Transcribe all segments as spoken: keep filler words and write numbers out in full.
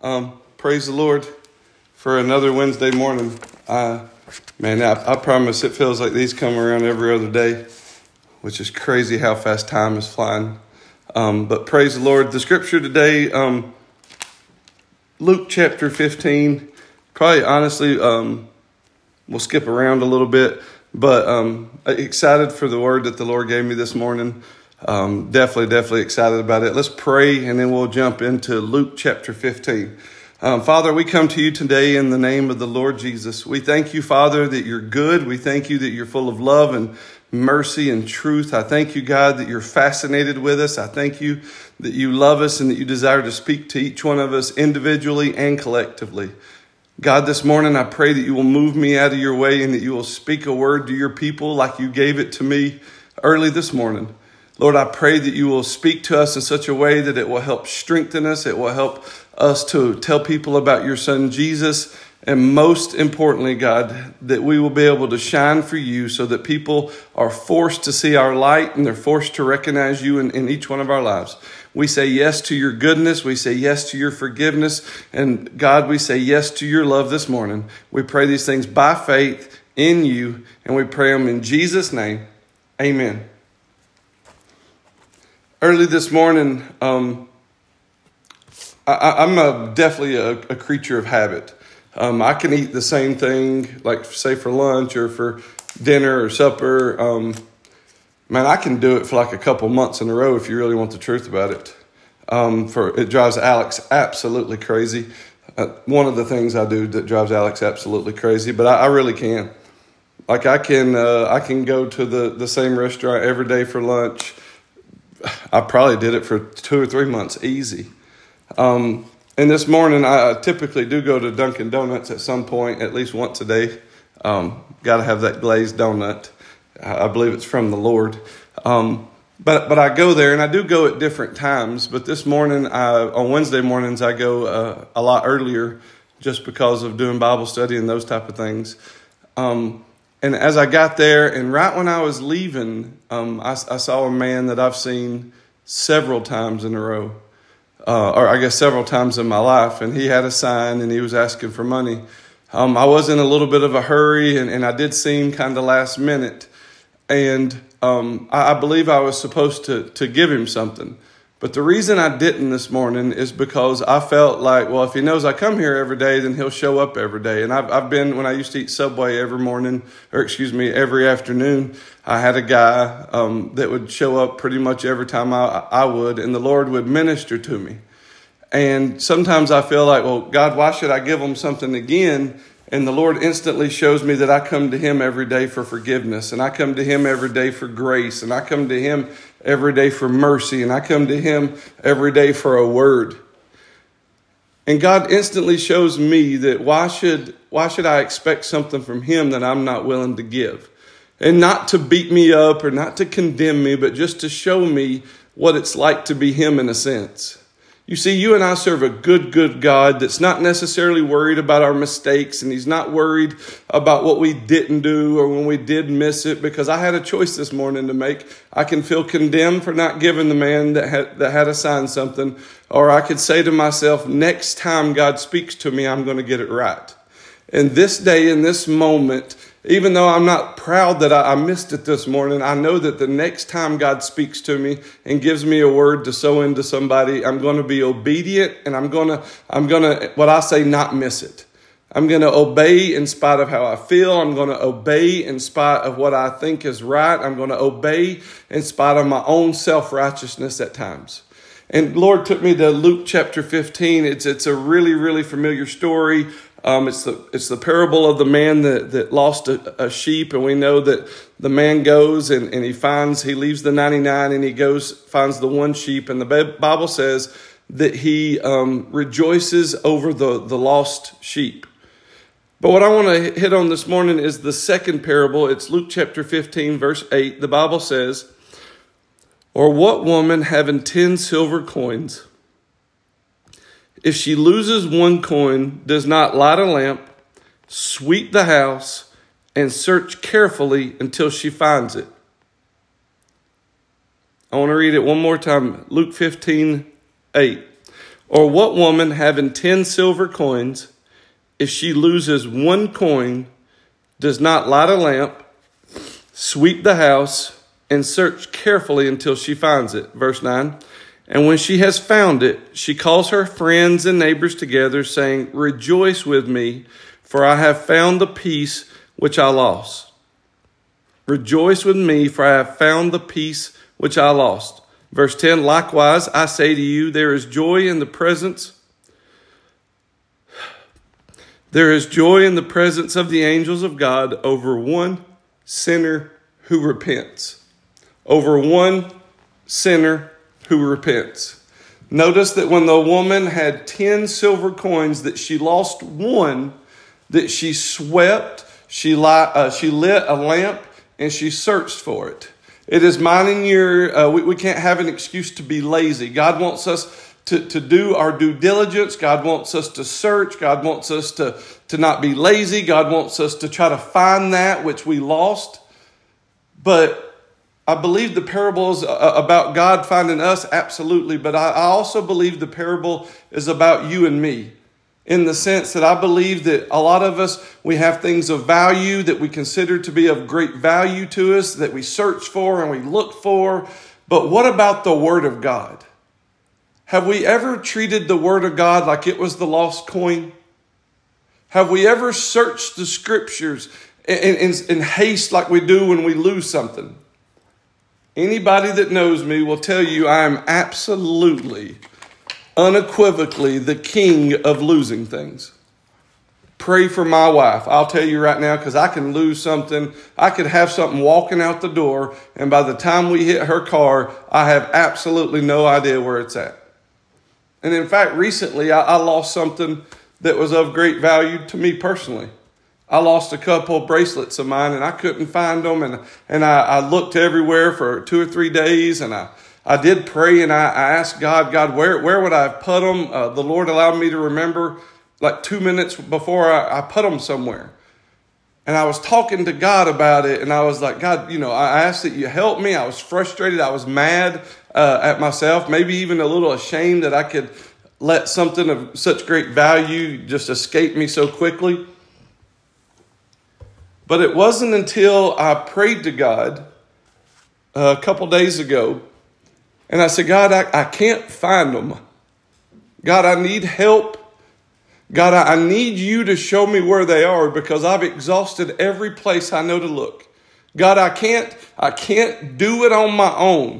Um, praise the Lord for another Wednesday morning. Uh, man, I, I promise it feels like these come around every other day, which is crazy how fast time is flying. Um, but praise the Lord. The scripture today, um, Luke chapter fifteen, probably honestly, um, we'll skip around a little bit, but um, excited for the word that the Lord gave me this morning. Um, definitely, definitely excited about it. Let's pray, and then we'll jump into Luke chapter fifteen. Um, Father, we come to you today in the name of the Lord Jesus. We thank you, Father, that you're good. We thank you that you're full of love and mercy and truth. I thank you, God, that you're fascinated with us. I thank you that you love us and that you desire to speak to each one of us individually and collectively. God, this morning, I pray that you will move me out of your way and that you will speak a word to your people like you gave it to me early this morning. Lord, I pray that you will speak to us in such a way that it will help strengthen us. It will help us to tell people about your son, Jesus. And most importantly, God, that we will be able to shine for you so that people are forced to see our light and they're forced to recognize you in, in each one of our lives. We say yes to your goodness. We say yes to your forgiveness. And God, we say yes to your love this morning. We pray these things by faith in you, and we pray them in Jesus' name. Amen. Early this morning, um, I, I'm a, definitely a, a creature of habit. Um, I can eat the same thing, like say for lunch or for dinner or supper. Um, man, I can do it for like a couple months in a row if you really want the truth about it. Um, for it drives Alex absolutely crazy. Uh, one of the things I do that drives Alex absolutely crazy, but I, I really can. Like I can, uh, I can go to the, the same restaurant every day for lunch. I probably did it for two or three months, easy. Um, and this morning, I typically do go to Dunkin' Donuts at some point, at least once a day. Um, got to have that glazed donut. I believe it's from the Lord. Um, but but I go there, and I do go at different times. But this morning, I, on Wednesday mornings, I go uh, a lot earlier just because of doing Bible study and those type of things. Um And as I got there, and right when I was leaving, um, I, I saw a man that I've seen several times in a row, uh, or I guess several times in my life. And he had a sign, and he was asking for money. Um, I was in a little bit of a hurry, and, and I did seem kind of last minute. And um, I, I believe I was supposed to to give him something. But the reason I didn't this morning is because I felt like, well, if he knows I come here every day, then he'll show up every day. And I've, I've been, when I used to eat Subway every morning, or excuse me, every afternoon, I had a guy um, that would show up pretty much every time I, I would, and the Lord would minister to me. And sometimes I feel like, well, God, why should I give him something again? And the Lord instantly shows me that I come to him every day for forgiveness, and I come to him every day for grace, and I come to him every day for mercy, and I come to him every day for a word. And God instantly shows me that why should why should I expect something from him that I'm not willing to give? And not to beat me up or not to condemn me, but just to show me what it's like to be him in a sense. You see, you and I serve a good, good God that's not necessarily worried about our mistakes, and he's not worried about what we didn't do or when we did miss it, because I had a choice this morning to make. I can feel condemned for not giving the man that had, that had assigned something, or I could say to myself, next time God speaks to me, I'm going to get it right. And this day, in this moment, even though I'm not proud that I, I missed it this morning, I know that the next time God speaks to me and gives me a word to sow into somebody, I'm going to be obedient, and I'm going to, I'm going to, what I say, not miss it. I'm going to obey in spite of how I feel. I'm going to obey in spite of what I think is right. I'm going to obey in spite of my own self-righteousness at times. And Lord took me to Luke chapter fifteen. It's it's a really, really familiar story. Um, it's the it's the parable of the man that, that lost a, a sheep. And we know that the man goes and, and he finds, he leaves the ninety-nine and he goes, finds the one sheep. And the Bible says that he um, rejoices over the, the lost sheep. But what I want to hit on this morning is the second parable. It's Luke chapter fifteen, verse eight. The Bible says, or what woman having ten silver coins, if she loses one coin, does not light a lamp, sweep the house, and search carefully until she finds it? I want to read it one more time. Luke fifteen, eight. Or what woman having ten silver coins, if she loses one coin, does not light a lamp, sweep the house, and search carefully until she finds it? Verse nine. And when she has found it, she calls her friends and neighbors together, saying, rejoice with me, for I have found the piece which I lost. Rejoice with me, for I have found the piece which I lost. Verse ten, likewise, I say to you, there is joy in the presence. There is joy in the presence of the angels of God over one sinner who repents. Over one sinner who repents. Notice that when the woman had ten silver coins, that she lost one, that she swept, she light, uh, she lit a lamp, and she searched for it. It is mine and your, uh, we, we can't have an excuse to be lazy. God wants us to, to do our due diligence. God wants us to search. God wants us to, to not be lazy. God wants us to try to find that which we lost. But I believe the parable is about God finding us, absolutely. But I, I also believe the parable is about you and me. In the sense that I believe that a lot of us, we have things of value that we consider to be of great value to us, that we search for and we look for. But what about the Word of God? Have we ever treated the Word of God like it was the lost coin? Have we ever searched the Scriptures in, in, in haste like we do when we lose something? Anybody that knows me will tell you I am absolutely unequivocally the king of losing things. Pray for my wife. I'll tell you right now, because I can lose something. I could have something walking out the door, and by the time we hit her car, I have absolutely no idea where it's at. And in fact, recently I, I lost something that was of great value to me personally. I lost a couple of bracelets of mine, and I couldn't find them, and, and I, I looked everywhere for two or three days, and I I did pray, and I, I asked God, God, where, where would I have put them? Uh, the Lord allowed me to remember like two minutes before I, I put them somewhere. And I was talking to God about it, and I was like, God, you know, I asked that you help me. I was frustrated. I was mad uh, at myself, maybe even a little ashamed that I could let something of such great value just escape me so quickly. But it wasn't until I prayed to God uh, a couple days ago, and I said, God, I, I can't find them. God, I need help. God, I, I need you to show me where they are, because I've exhausted every place I know to look. God, I can't, I can't do it on my own.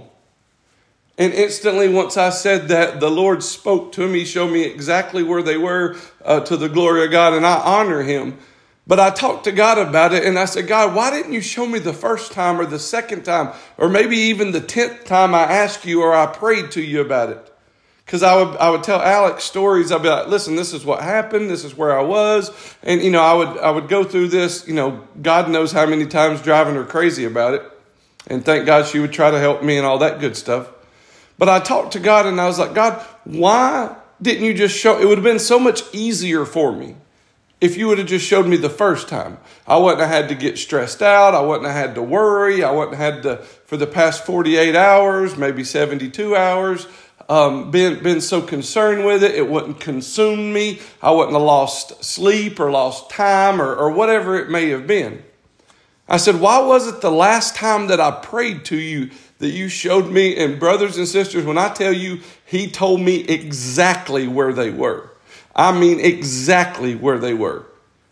And instantly, once I said that, the Lord spoke to me, showed me exactly where they were uh, to the glory of God, and I honor Him. But I talked to God about it, and I said, God, why didn't you show me the first time or the second time or maybe even the tenth time I asked you or I prayed to you about it? Because I would I would tell Alex stories. I'd be like, listen, this is what happened. This is where I was. And, you know, I would I would go through this, you know, God knows how many times driving her crazy about it. And thank God she would try to help me and all that good stuff. But I talked to God, and I was like, God, why didn't you just show? It would have been so much easier for me if you would have just showed me the first time. I wouldn't have had to get stressed out. I wouldn't have had to worry. I wouldn't have had to, for the past forty-eight hours, maybe seventy-two hours, um, been, been so concerned with it. It wouldn't consume me. I wouldn't have lost sleep or lost time or, or whatever it may have been. I said, why was it the last time that I prayed to you that you showed me? And brothers and sisters, when I tell you, He told me exactly where they were. I mean exactly where they were.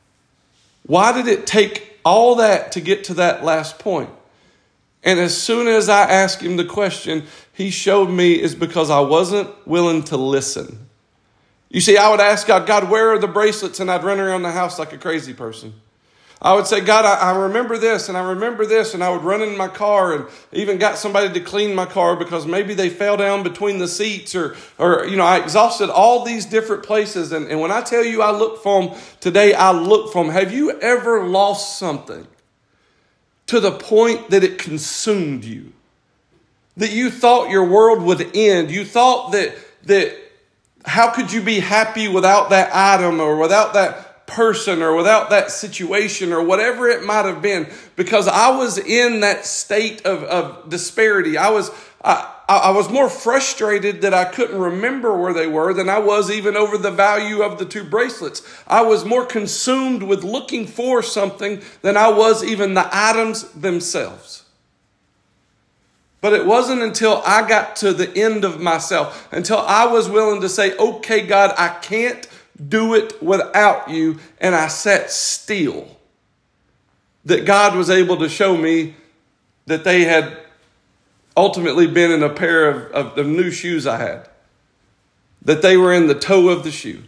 Why did it take all that to get to that last point? And as soon as I asked Him the question, He showed me it's because I wasn't willing to listen. You see, I would ask God, God, where are the bracelets? And I'd run around the house like a crazy person. I would say, God, I, I remember this and I remember this. And I would run in my car and even got somebody to clean my car because maybe they fell down between the seats or, or you know, I exhausted all these different places. And, and when I tell you I look for them today, I look for them. Have you ever lost something to the point that it consumed you? That you thought your world would end? You thought that, that how could you be happy without that item or without that person or without that situation or whatever it might have been, because I was in that state of, of disparity. I was, I, I, I was more frustrated that I couldn't remember where they were than I was even over the value of the two bracelets. I was more consumed with looking for something than I was even the items themselves. But it wasn't until I got to the end of myself, until I was willing to say, okay, God, I can't do it without you, and I sat still, that God was able to show me that they had ultimately been in a pair of, of the new shoes I had, that they were in the toe of the shoe.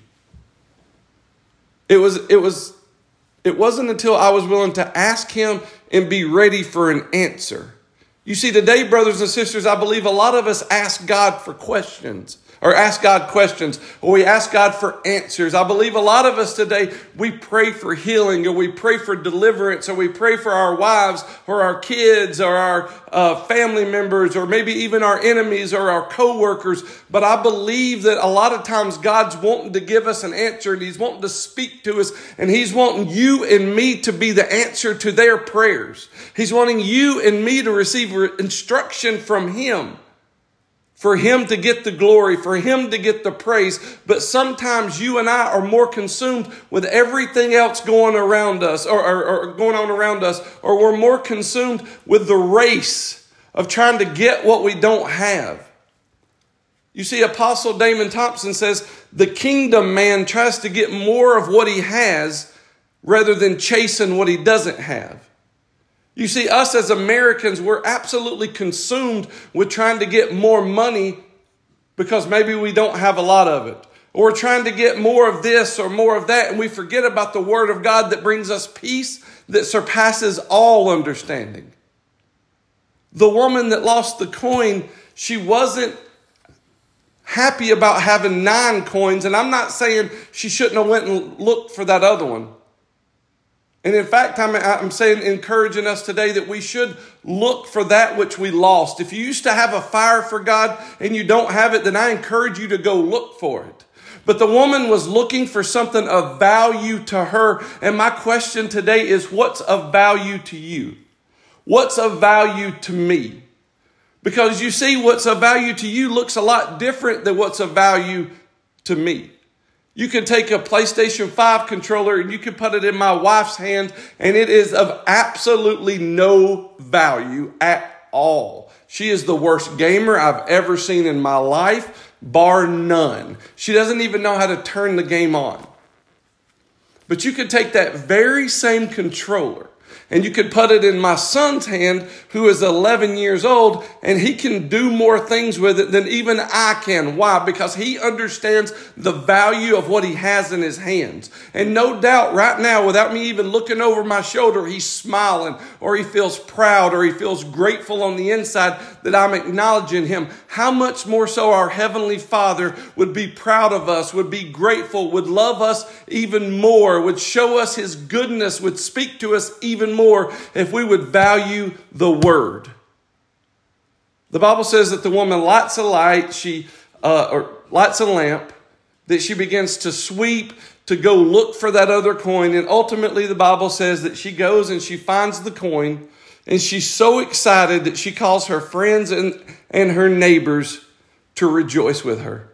It was, it was, it wasn't until I was willing to ask him and be ready for an answer. You see, today, brothers and sisters, I believe a lot of us ask God for questions. Or ask God questions, or we ask God for answers. I believe a lot of us today, we pray for healing, or we pray for deliverance, or we pray for our wives, or our kids, or our uh, family members, or maybe even our enemies, or our co-workers. But I believe that a lot of times God's wanting to give us an answer, and he's wanting to speak to us, and he's wanting you and me to be the answer to their prayers. He's wanting you and me to receive instruction from him. For him to get the glory, for him to get the praise. But sometimes you and I are more consumed with everything else going around us or, or, or going on around us, or we're more consumed with the race of trying to get what we don't have. You see, Apostle Damon Thompson says the kingdom man tries to get more of what he has rather than chasing what he doesn't have. You see, us as Americans, we're absolutely consumed with trying to get more money because maybe we don't have a lot of it. Or we're trying to get more of this or more of that, and we forget about the Word of God that brings us peace that surpasses all understanding. The woman that lost the coin, she wasn't happy about having nine coins, and I'm not saying she shouldn't have went and looked for that other one. And in fact, I'm, I'm saying, encouraging us today that we should look for that which we lost. If you used to have a fire for God and you don't have it, then I encourage you to go look for it. But the woman was looking for something of value to her. And my question today is, what's of value to you? What's of value to me? Because you see, what's of value to you looks a lot different than what's of value to me. You can take a PlayStation five controller and you can put it in my wife's hand, and it is of absolutely no value at all. She is the worst gamer I've ever seen in my life, bar none. She doesn't even know how to turn the game on. But you could take that very same controller and you could put it in my son's hand, who is eleven years old, and he can do more things with it than even I can. Why? Because he understands the value of what he has in his hands. And no doubt right now, without me even looking over my shoulder, he's smiling, or he feels proud, or he feels grateful on the inside that I'm acknowledging him. How much more so our Heavenly Father would be proud of us, would be grateful, would love us even more, would show us his goodness, would speak to us even more if we would value the word. The Bible says that the woman lights a light, she uh, or lights a lamp, that she begins to sweep to go look for that other coin, and ultimately the Bible says that she goes and she finds the coin, and she's so excited that she calls her friends and, and her neighbors to rejoice with her.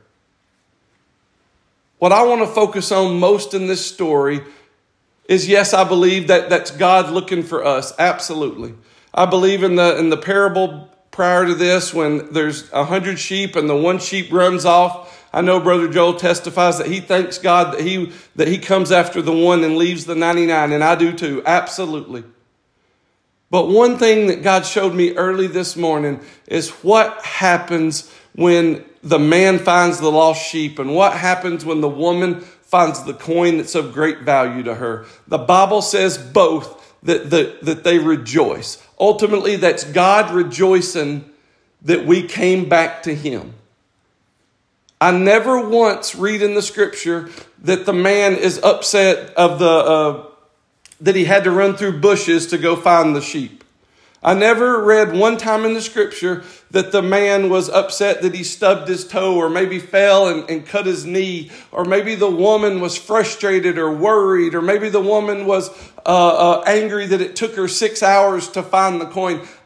What I want to focus on most in this story is, yes, I believe that that's God looking for us. Absolutely. I believe in the in the parable prior to this, when there's a hundred sheep and the one sheep runs off. I know Brother Joel testifies that he thanks God that he that he comes after the one and leaves the ninety-nine, and I do too. Absolutely. But one thing that God showed me early this morning is what happens when the man finds the lost sheep, and what happens when the woman finds the coin that's of great value to her. The Bible says both, that, that, that they rejoice. Ultimately, that's God rejoicing that we came back to him. I never once read in the scripture that the man is upset of the uh, that he had to run through bushes to go find the sheep. I never read one time in the scripture that the man was upset that he stubbed his toe, or maybe fell and, and cut his knee, or maybe the woman was frustrated or worried, or maybe the woman was uh, uh, angry that it took her six hours to find the coin.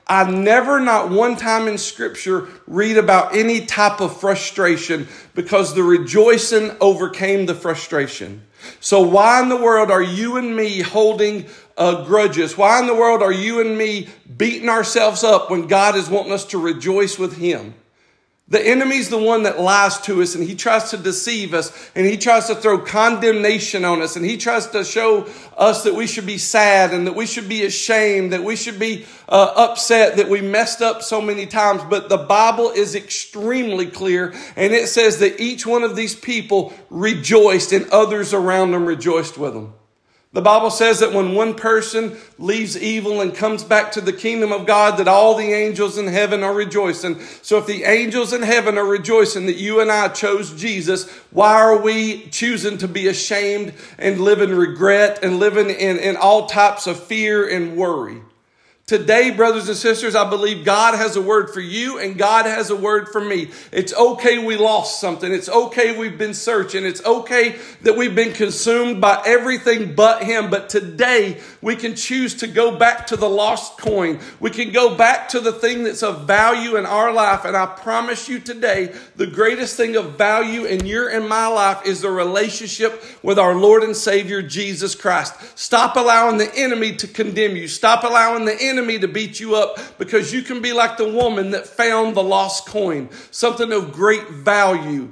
I never, not one time in Scripture, read about any type of frustration because the rejoicing overcame the frustration. So why in the world are you and me holding uh, grudges? Why in the world are you and me beating ourselves up when God is wanting us to rejoice with Him? The enemy's the one that lies to us, and he tries to deceive us, and he tries to throw condemnation on us, and he tries to show us that we should be sad and that we should be ashamed, that we should be uh, upset that we messed up so many times. But the Bible is extremely clear, and it says that each one of these people rejoiced and others around them rejoiced with them. The Bible says that when one person leaves evil and comes back to the kingdom of God, that all the angels in heaven are rejoicing. So if the angels in heaven are rejoicing that you and I chose Jesus, why are we choosing to be ashamed and live in regret and living in, in all types of fear and worry? Today, brothers and sisters, I believe God has a word for you and God has a word for me. It's okay we lost something. It's okay we've been searching. It's okay that we've been consumed by everything but Him. But today, we can choose to go back to the lost coin. We can go back to the thing that's of value in our life. And I promise you today, the greatest thing of value in your and my life is the relationship with our Lord and Savior, Jesus Christ. Stop allowing the enemy to condemn you. Stop allowing the enemy enemy to beat you up, because you can be like the woman that found the lost coin, something of great value.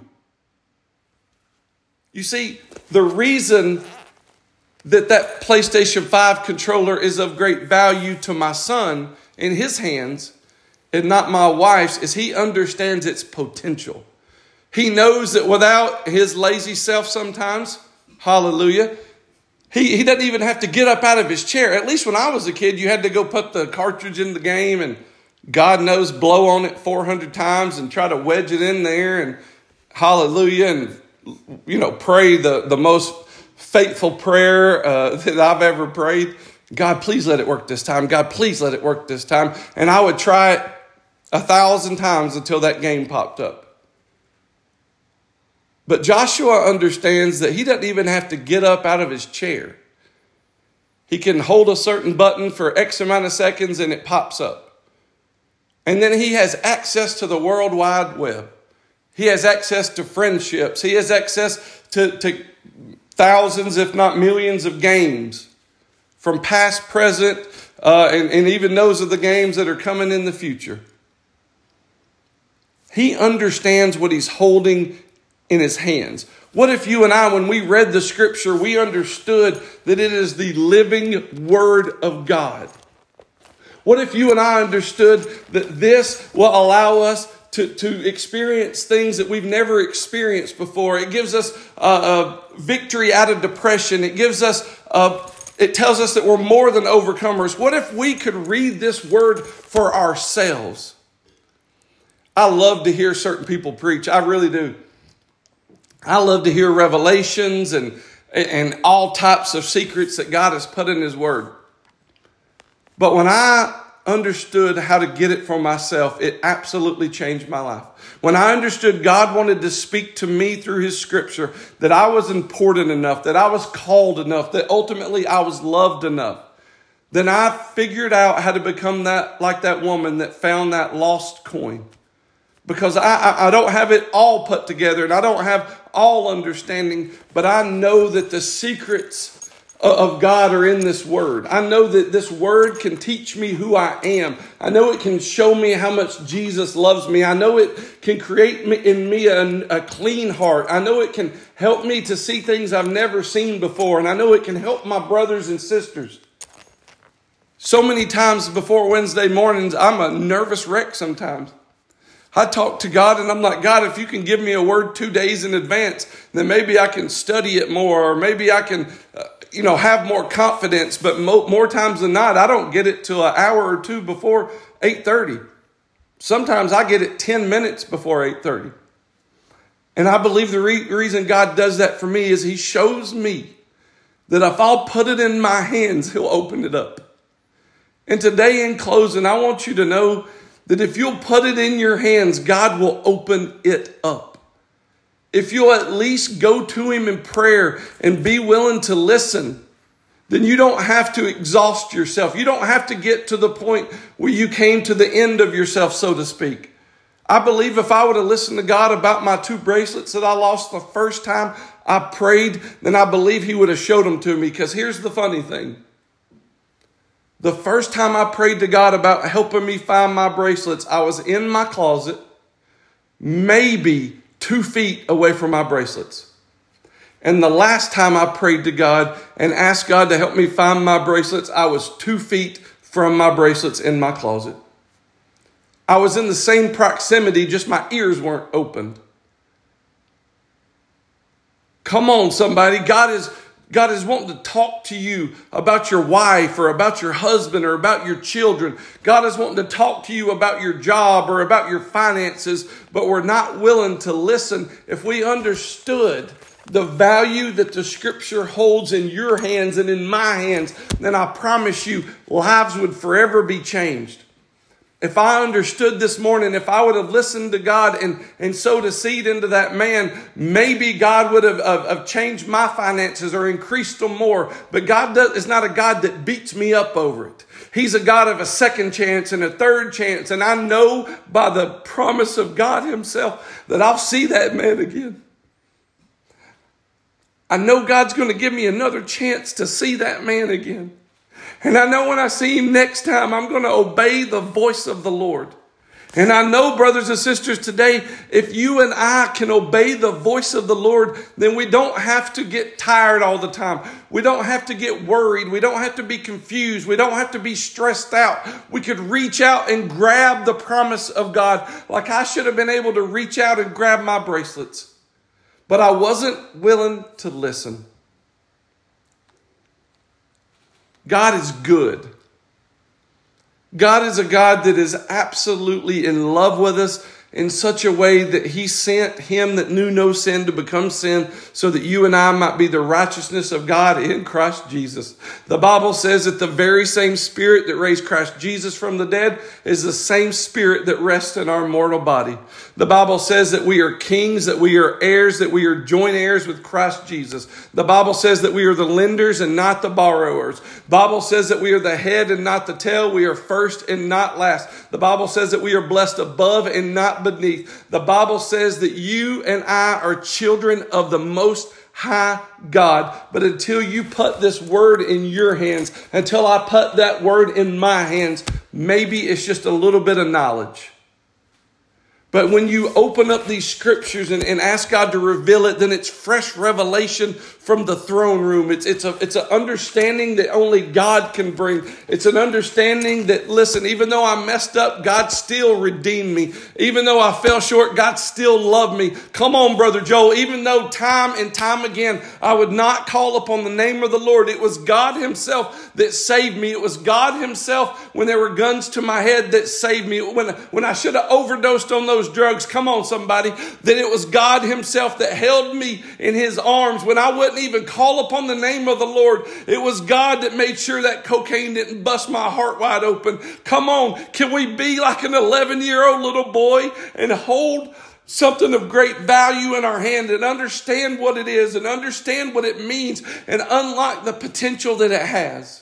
You see, the reason that that PlayStation five controller is of great value to my son in his hands and not my wife's is he understands its potential. He knows that without his lazy self sometimes, hallelujah, He, he doesn't even have to get up out of his chair. At least when I was a kid, you had to go put the cartridge in the game and God knows blow on it four hundred times and try to wedge it in there and hallelujah and, you know, pray the, the most faithful prayer uh, that I've ever prayed. God, please let it work this time. God, please let it work this time. And I would try it a thousand times until that game popped up. But Joshua understands that he doesn't even have to get up out of his chair. He can hold a certain button for X amount of seconds and it pops up. And then he has access to the World Wide Web. He has access to friendships. He has access to, to thousands, if not millions of games from past, present, uh, and, and even those of the games that are coming in the future. He understands what he's holding in his hands. What if you and I, when we read the scripture, we understood that it is the living word of God? What if you and I understood that this will allow us to, to experience things that we've never experienced before? It gives us a, a victory out of depression. It gives us a, it tells us that we're more than overcomers. What if we could read this word for ourselves? I love to hear certain people preach. I really do. I love to hear revelations and, and all types of secrets that God has put in His Word. But when I understood how to get it for myself, it absolutely changed my life. When I understood God wanted to speak to me through His Scripture, that I was important enough, that I was called enough, that ultimately I was loved enough, then I figured out how to become that like that woman that found that lost coin. Because I, I, I don't have it all put together and I don't have all understanding, but I know that the secrets of God are in this word. I know that this word can teach me who I am. I know it can show me how much Jesus loves me. I know it can create me, in me a, a clean heart. I know it can help me to see things I've never seen before. And I know it can help my brothers and sisters. So many times before Wednesday mornings, I'm a nervous wreck sometimes. I talk to God and I'm like, God, if you can give me a word two days in advance, then maybe I can study it more, or maybe I can, uh, you know, have more confidence. But mo- more times than not, I don't get it till an hour or two before eight thirty. Sometimes I get it ten minutes before eight thirty. And I believe the re- reason God does that for me is He shows me that if I'll put it in my hands, He'll open it up. And today in closing, I want you to know that if you'll put it in your hands, God will open it up. If you'll at least go to Him in prayer and be willing to listen, then you don't have to exhaust yourself. You don't have to get to the point where you came to the end of yourself, so to speak. I believe if I would have listened to God about my two bracelets that I lost the first time I prayed, then I believe he would have showed them to me. Because here's the funny thing. The first time I prayed to God about helping me find my bracelets, I was in my closet, maybe two feet away from my bracelets. And the last time I prayed to God and asked God to help me find my bracelets, I was two feet from my bracelets in my closet. I was in the same proximity, just my ears weren't opened. Come on, somebody. God is, God is wanting to talk to you about your wife or about your husband or about your children. God is wanting to talk to you about your job or about your finances, but we're not willing to listen. If we understood the value that the scripture holds in your hands and in my hands, then I promise you lives would forever be changed. If I understood this morning, if I would have listened to God and, and sowed a seed into that man, maybe God would have, have, have changed my finances or increased them more. But God does, is not a God that beats me up over it. He's a God of a second chance and a third chance. And I know by the promise of God himself that I'll see that man again. I know God's going to give me another chance to see that man again. And I know when I see him next time, I'm going to obey the voice of the Lord. And I know, brothers and sisters, today, if you and I can obey the voice of the Lord, then we don't have to get tired all the time. We don't have to get worried. We don't have to be confused. We don't have to be stressed out. We could reach out and grab the promise of God like I should have been able to reach out and grab my bracelets. But I wasn't willing to listen. God is good. God is a God that is absolutely in love with us in such a way that he sent him that knew no sin to become sin so that you and I might be the righteousness of God in Christ Jesus. The Bible says that the very same spirit that raised Christ Jesus from the dead is the same spirit that rests in our mortal body. The Bible says that we are kings, that we are heirs, that we are joint heirs with Christ Jesus. The Bible says that we are the lenders and not the borrowers. The Bible says that we are the head and not the tail. We are first and not last. The Bible says that we are blessed above and not beneath. The Bible says that you and I are children of the Most High God. But until you put this word in your hands, until I put that word in my hands, maybe it's just a little bit of knowledge. But when you open up these scriptures and, and ask God to reveal it, then it's fresh revelation from the throne room. It's, it's, a, it's an understanding that only God can bring. It's an understanding that, listen, even though I messed up, God still redeemed me. Even though I fell short, God still loved me. Come on, Brother Joel. Even though time and time again, I would not call upon the name of the Lord, it was God himself that saved me. It was God himself, when there were guns to my head, that saved me. When, when I should have overdosed on those drugs, come on somebody, then it was God himself that held me in his arms when I wouldn't even call upon the name of the Lord. It was God that made sure that cocaine didn't bust my heart wide open. Come on, can we be like an eleven year old little boy and hold something of great value in our hand and understand what it is and understand what it means and unlock the potential that it has?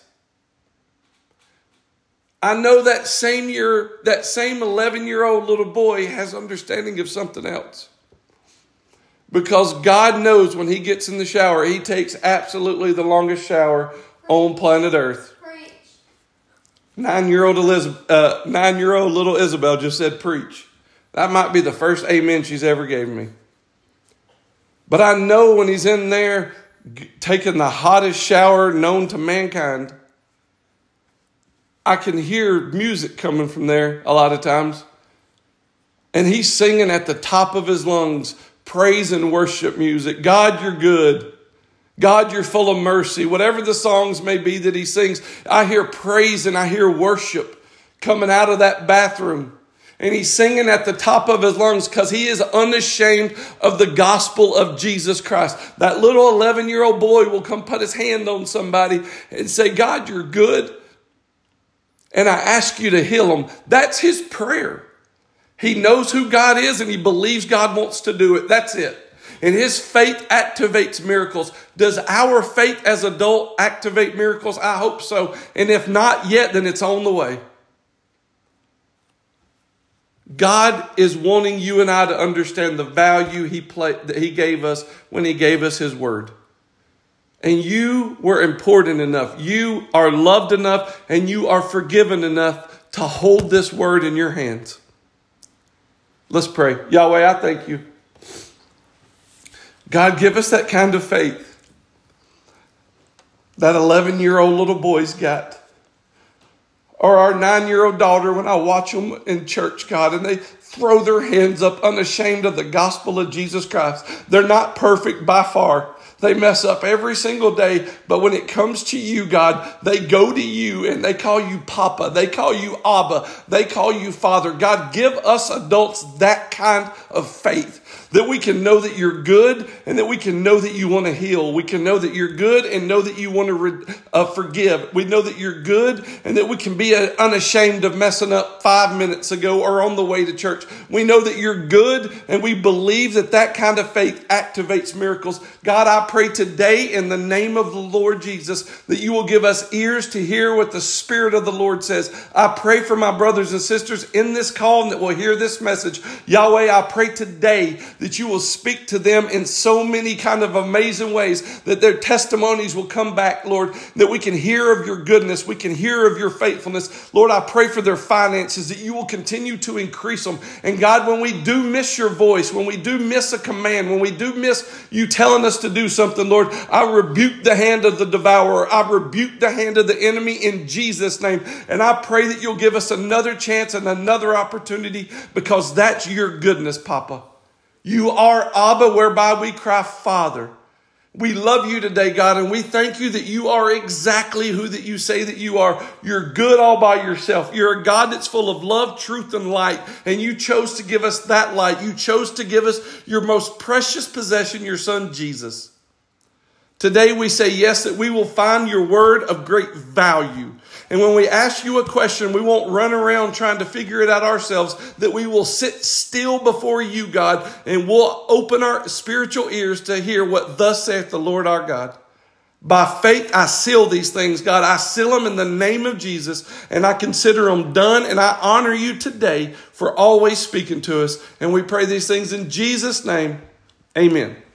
I know that same year, that same eleven-year-old little boy has understanding of something else. Because God knows when he gets in the shower, he takes absolutely the longest shower on planet Earth. Preach. Nine-year-old Elizabeth, uh, nine-year-old little Isabel just said, preach. That might be the first amen she's ever gave me. But I know when he's in there taking the hottest shower known to mankind, I can hear music coming from there a lot of times. And he's singing at the top of his lungs, praise and worship music. God, you're good. God, you're full of mercy. Whatever the songs may be that he sings, I hear praise and I hear worship coming out of that bathroom. And he's singing at the top of his lungs because he is unashamed of the gospel of Jesus Christ. That little eleven-year-old boy will come put his hand on somebody and say, God, you're good. And I ask you to heal him. That's his prayer. He knows who God is and he believes God wants to do it. That's it. And his faith activates miracles. Does our faith as adult activate miracles? I hope so. And if not yet, then it's on the way. God is wanting you and I to understand the value he play, that he gave us when he gave us his word. And you were important enough. You are loved enough and you are forgiven enough to hold this word in your hands. Let's pray. Yahweh, I thank you. God, give us that kind of faith that eleven-year-old little boy's got. Or our nine-year-old daughter, when I watch them in church, God, and they throw their hands up unashamed of the gospel of Jesus Christ. They're not perfect by far. They mess up every single day. But when it comes to you, God, they go to you and they call you Papa. They call you Abba. They call you Father. God, give us adults that kind of faith. That we can know that you're good and that we can know that you want to heal. We can know that you're good and know that you want to re- uh, forgive. We know that you're good and that we can be uh, unashamed of messing up five minutes ago or on the way to church. We know that you're good and we believe that that kind of faith activates miracles. God, I pray today in the name of the Lord Jesus that you will give us ears to hear what the Spirit of the Lord says. I pray for my brothers and sisters in this call and that will hear this message. Yahweh, I pray today that you will speak to them in so many kind of amazing ways, that their testimonies will come back, Lord, that we can hear of your goodness, we can hear of your faithfulness. Lord, I pray for their finances, that you will continue to increase them. And God, when we do miss your voice, when we do miss a command, when we do miss you telling us to do something, Lord, I rebuke the hand of the devourer. I rebuke the hand of the enemy in Jesus' name. And I pray that you'll give us another chance and another opportunity, because that's your goodness, Papa. You are Abba, whereby we cry, Father. We love you today, God, and we thank you that you are exactly who that you say that you are. You're good all by yourself. You're a God that's full of love, truth, and light, and you chose to give us that light. You chose to give us your most precious possession, your Son, Jesus. Today we say yes, that we will find your word of great value. And when we ask you a question, we won't run around trying to figure it out ourselves, that we will sit still before you, God, and we'll open our spiritual ears to hear what thus saith the Lord our God. By faith, I seal these things, God. I seal them in the name of Jesus, and I consider them done, and I honor you today for always speaking to us. And we pray these things in Jesus' name. Amen.